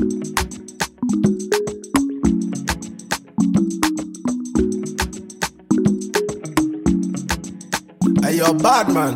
Hey, you're bad, man.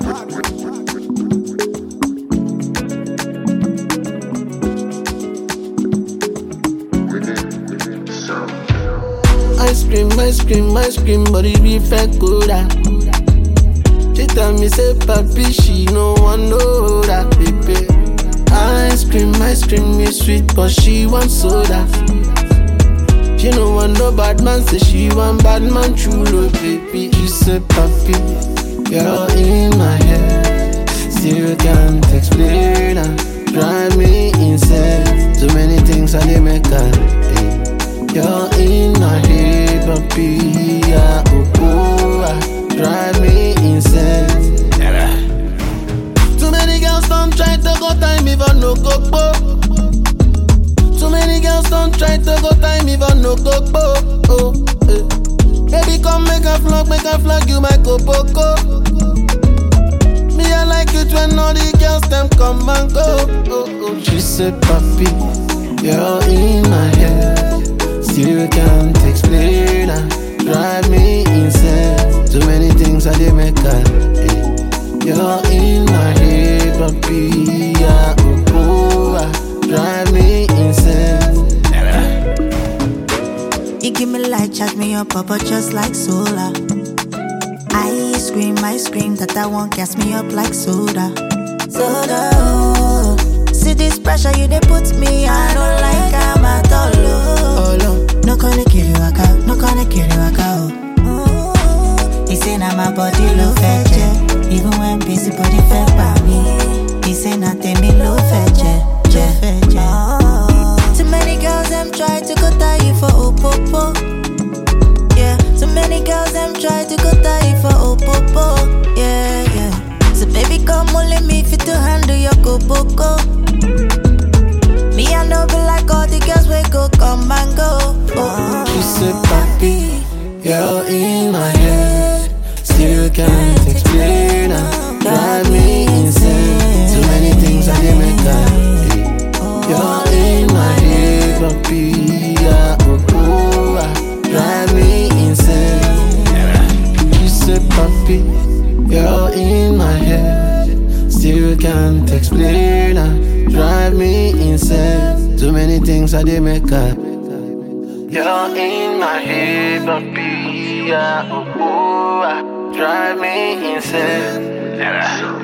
Ice cream, but it be fake good. She tell me say papi, she no one know that baby. Ice cream is sweet, but she want soda. She no want no bad man, say she want bad man chulo baby. She say papi, you're in my head, still can't explain her. Drive me insane, too many things I did make her. You're in my head, papi, yeah, drive me insane. Too many girls don't try to go time even no go. Too many girls don't try to go time even no go. Oh, eh. Baby come make a vlog, you my copoco. Me I like it when all the girls them come and go. Oh. She said papi, you're in my head, still can't explain her. Drive me insane, too many things I did make her. You're in my head, papi, yeah, drive me insane. You give me light, charge me up, but just like solar. Ice cream, that I want gas me up like soda. Oh. See this pressure you they put me, I don't like I'm at all. Oh. No gonna kill you, oh. He say now my body low fetch, even when busy body fed by me. He say nothing me low fetch. Too many girls them try to go tie you for opopo. Yeah, too many girls them try to go tie you for opopo. Yeah. So baby come only me fit to handle your go. Me I know be like all the girls we go come and go. Oh. She said papi, you're in my head, still can't explain her. Drive me insane, too many things I did make her. You're in my head, papi, yeah, drive me insane. She said papi, you're in my head, still can't explain her. Drive me insane, too many things I did make her. You're in my head, papi, yeah, drive me insane.